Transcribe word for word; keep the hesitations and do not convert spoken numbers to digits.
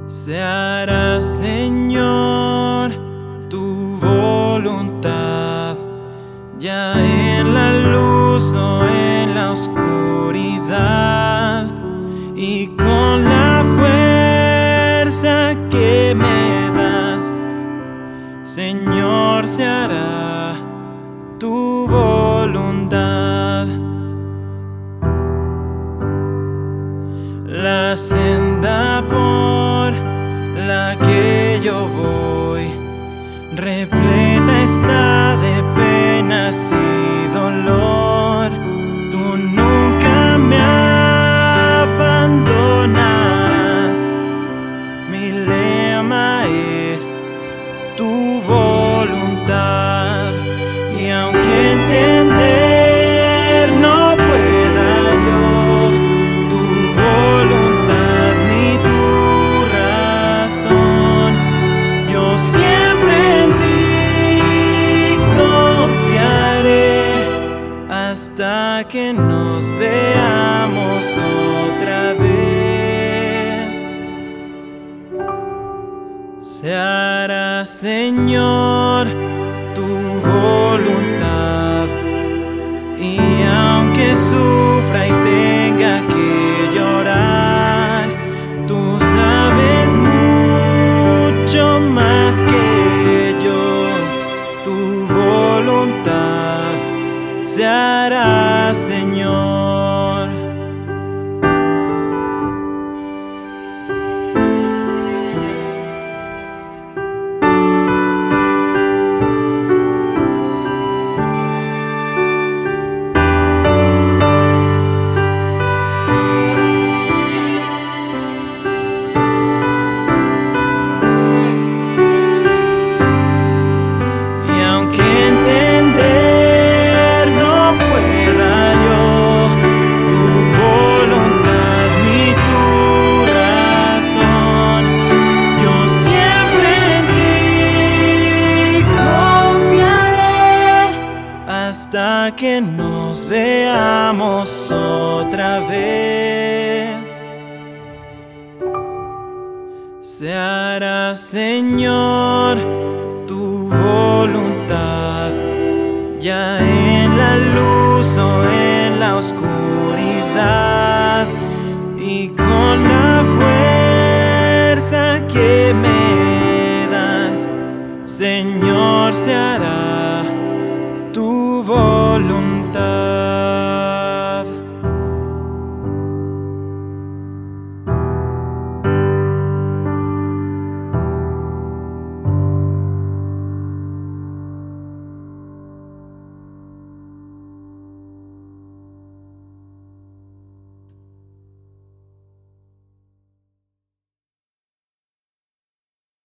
Se hará, Señor, tu voluntad, ya en la luz o en la oscuridad, y con la fuerza que me das, Señor, se hará tu voluntad. La senda por la que yo voy repleta está de penas y dolor. Tú nunca me abandonarás. Mi lema es tu voluntad, y aunque entender no pueda yo tu voluntad ni tu razón, yo siempre en ti confiaré hasta que nos veamos otra vez. Se hará, Señor, tu voluntad, y aunque sufra y tenga que llorar, tú sabes mucho más que yo. Tu voluntad se hará, Señor. Hasta que nos veamos otra vez. Se hará, Señor, tu voluntad, ya en la luz o en la oscuridad, y con la fuerza que me das, Señor, se hará tu voluntad.